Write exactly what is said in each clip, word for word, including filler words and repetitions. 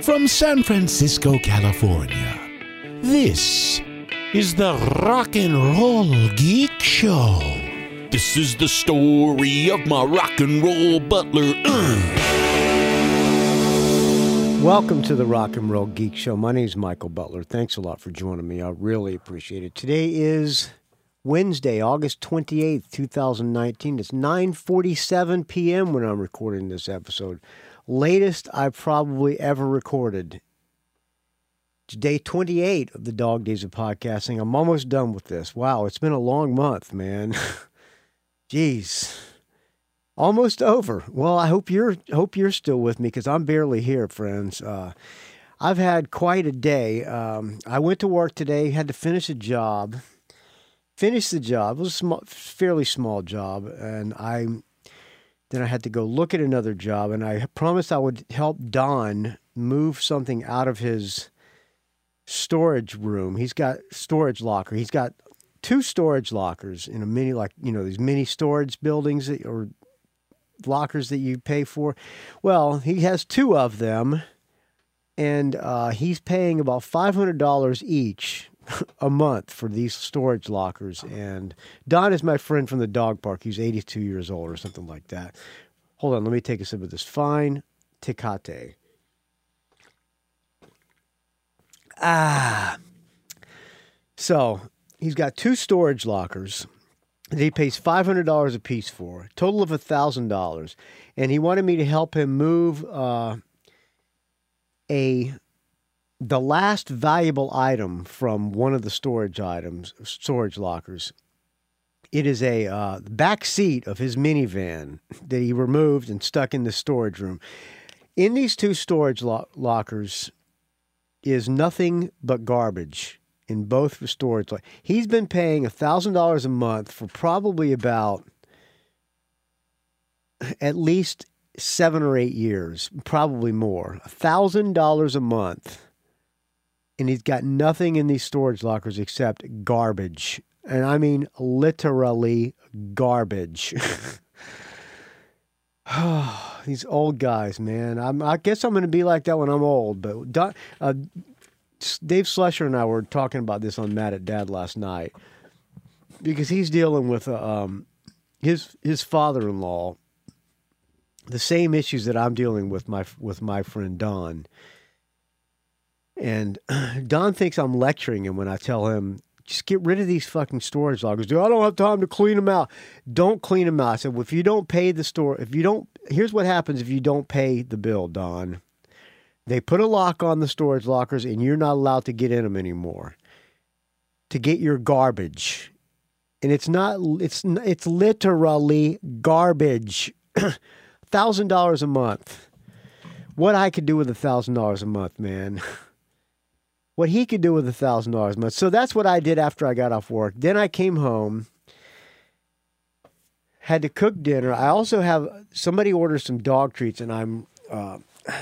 From San Francisco, California, this is the Rock and Roll Geek Show. This is the story of my rock and roll butler. Welcome to the Rock and Roll Geek Show. My name is Michael Butler. Thanks a lot for joining me. I really appreciate it. Today is Wednesday, August twenty-eighth, twenty nineteen. It's nine forty-seven p.m. when I'm recording this episode. Latest I've probably ever recorded. It's day twenty-eight of the Dog Days of Podcasting. I'm almost done with this. Wow, it's been a long month, man. Jeez. Almost over. Well, I hope you're hope you're still with me because I'm barely here, friends. Uh, I've had quite a day. Um, I went to work today, had to finish a job. Finished the job. It was a small, fairly small job, and I then I had to go look at another job, and I promised I would help Don move something out of his storage room. He's got storage locker. He's got two storage lockers in a mini, like, you know, these mini storage buildings that, or lockers that you pay for. Well, he has two of them, and uh, he's paying about five hundred dollars each a month for these storage lockers. And Don is my friend from the dog park. He's eighty-two years old or something like that. Hold on, let me take a sip of this fine Tecate. Ah. So he's got two storage lockers that he pays five hundred dollars a piece for, total of one thousand dollars. And he wanted me to help him move uh, a the last valuable item from one of the storage items, storage lockers. It is a uh, back seat of his minivan that he removed and stuck in the storage room. In these two storage lo- lockers is nothing but garbage in both the storage. Lo- He's been paying one thousand dollars a month for probably about at least seven or eight years, probably more. one thousand dollars a month. And he's got nothing in these storage lockers except garbage. And I mean literally garbage. These old guys, man. I'm, I guess I'm going to be like that when I'm old. But Don, uh, Dave Slusher and I were talking about this on Mad at Dad last night. Because he's dealing with uh, um, his his father-in-law. The same issues that I'm dealing with my with my friend Don. And Don thinks I'm lecturing him when I tell him, just get rid of these fucking storage lockers. Dude, I don't have time to clean them out. Don't clean them out. I said, well, if you don't pay the store, if you don't, here's what happens if you don't pay the bill, Don. They put a lock on the storage lockers and you're not allowed to get in them anymore to get your garbage. And it's not, it's, it's literally garbage. one thousand dollars a month. What I could do with one thousand dollars a month, man. What he could do with one thousand dollars a month. So that's what I did after I got off work. Then I came home, had to cook dinner. I also have, somebody ordered some dog treats, and I'm, uh,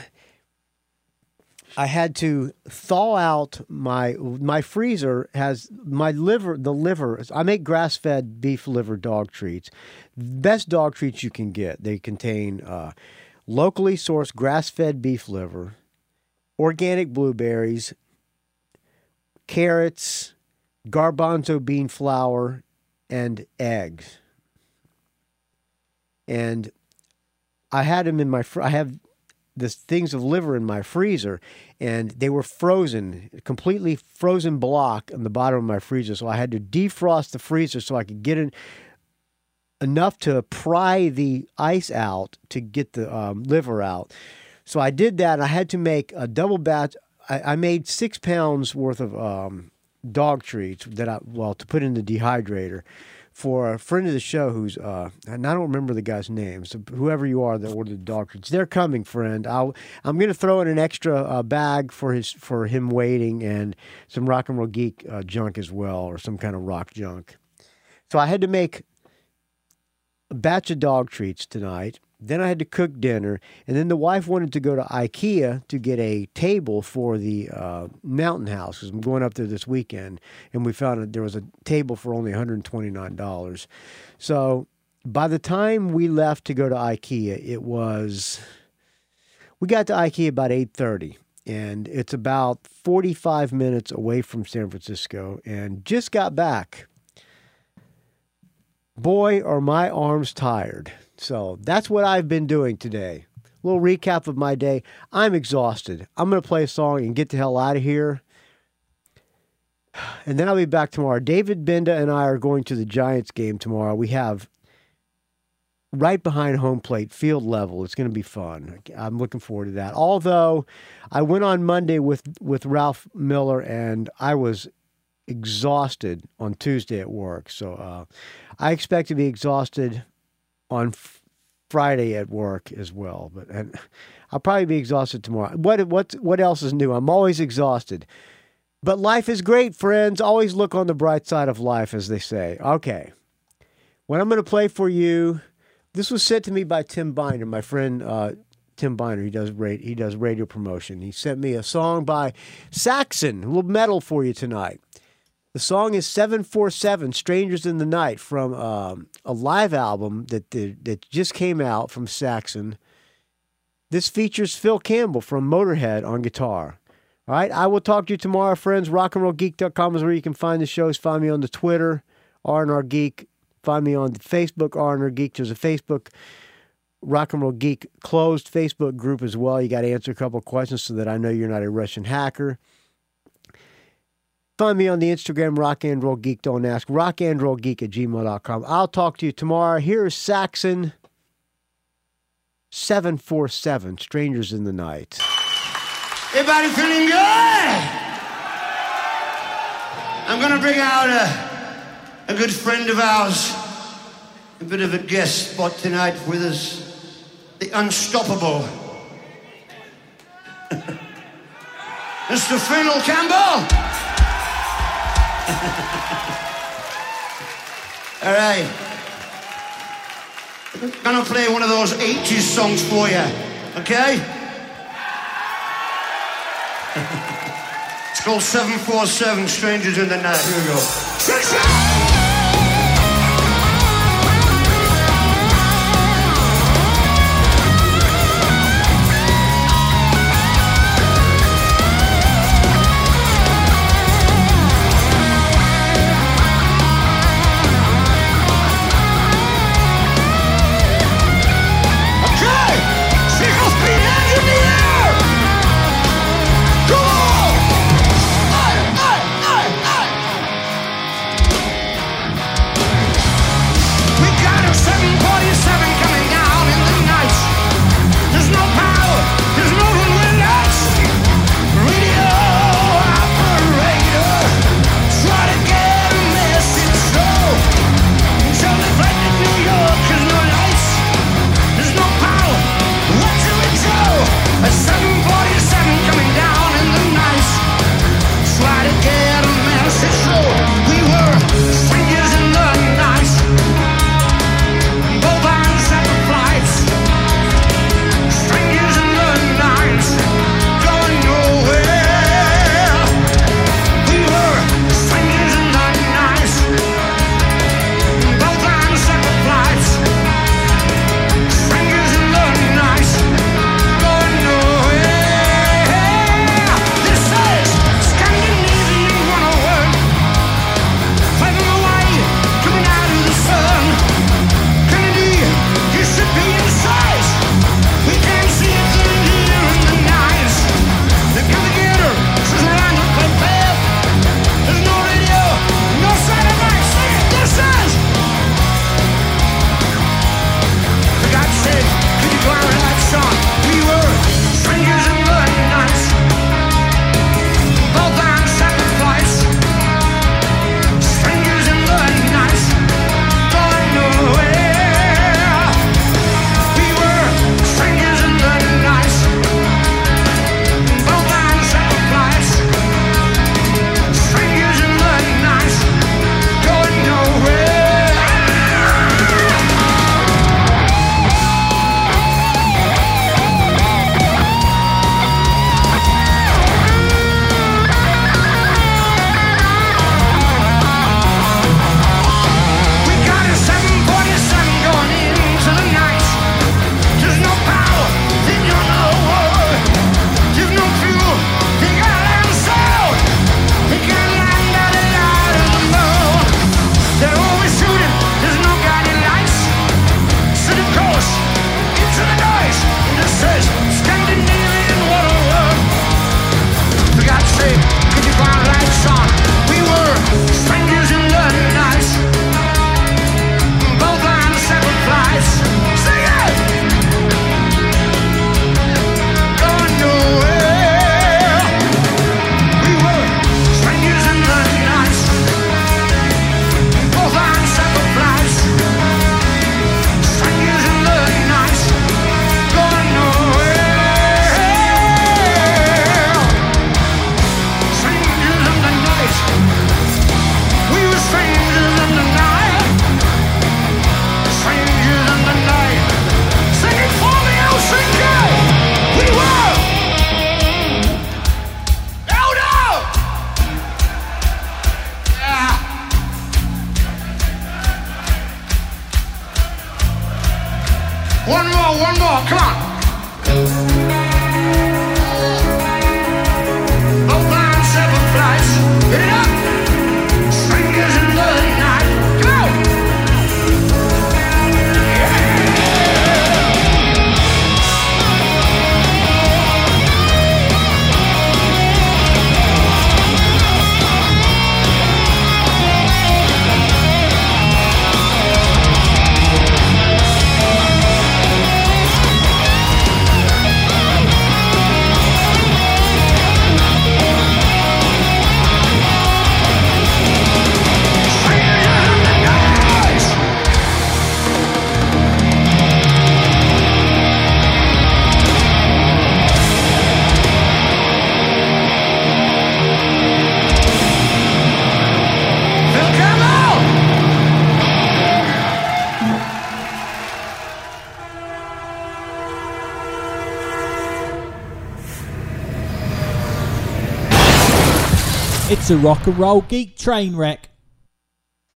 I had to thaw out my, my freezer has, my liver, the liver, I make grass-fed beef liver dog treats. Best dog treats you can get. They contain uh, locally sourced grass-fed beef liver, organic blueberries, carrots, garbanzo bean flour, and eggs. And I had them in my, fr- I have the things of liver in my freezer, and they were frozen, completely frozen block on the bottom of my freezer. So I had to defrost the freezer so I could get in enough to pry the ice out to get the um, liver out. So I did that. I had to make a double batch. I, I made six pounds worth of um, dog treats that I, well, to put in the dehydrator for a friend of the show who's, uh, and I don't remember the guy's name, so whoever you are that ordered the dog treats, they're coming, friend. I'll, I'm going to throw in an extra uh, bag for his for him waiting and some Rock and Roll Geek uh, junk as well, or some kind of rock junk. So I had to make a batch of dog treats tonight. Then I had to cook dinner, and then the wife wanted to go to IKEA to get a table for the uh, mountain house, because I'm going up there this weekend, and we found that there was a table for only one hundred twenty-nine dollars. So by the time we left to go to IKEA, it was, we got to IKEA about eight thirty, and it's about forty-five minutes away from San Francisco, and just got back. Boy, are my arms tired. So that's what I've been doing today. A little recap of my day. I'm exhausted. I'm going to play a song and get the hell out of here. And then I'll be back tomorrow. David Binda and I are going to the Giants game tomorrow. We have right behind home plate, field level. It's going to be fun. I'm looking forward to that. Although I went on Monday with, with Ralph Miller, and I was exhausted on Tuesday at work. So uh, I expect to be exhausted on f- Friday at work as well. But and I'll probably be exhausted tomorrow. What what what else is new? I'm always exhausted. But life is great, friends. Always look on the bright side of life, as they say. Okay. What I'm going to play for you, this was sent to me by Tim Binder, my friend uh, Tim Binder. He does, ra- he does radio promotion. He sent me a song by Saxon, a little metal for you tonight. The song is seven four seven, Strangers in the Night, from um, a live album that, that, that just came out from Saxon. This features Phil Campbell from Motorhead on guitar. All right, I will talk to you tomorrow, friends. rock and roll geek dot com is where you can find the shows. Find me on the Twitter, R and R Geek. Find me on the Facebook, R and R Geek. There's a Facebook Rock and Roll Geek closed Facebook group as well. You got to answer a couple of questions so that I know you're not a Russian hacker. Find me on the Instagram, Rock and Roll Geek. Don't ask. rock and roll geek at gmail dot com. I'll talk to you tomorrow. Here's Saxon, seven four seven, Strangers in the Night. Everybody feeling good? I'm going to bring out a, a good friend of ours, a bit of a guest spot tonight with us, the unstoppable Mister Phil Campbell. All right. I'm going to play one of those eighties songs for you, okay? It's called seven four seven, Strangers in the Night. Here we go. One more, one more, come on. Both arms, seven flights. Hit it up. Strangers in the night. Go! It's a rock and roll geek train wreck.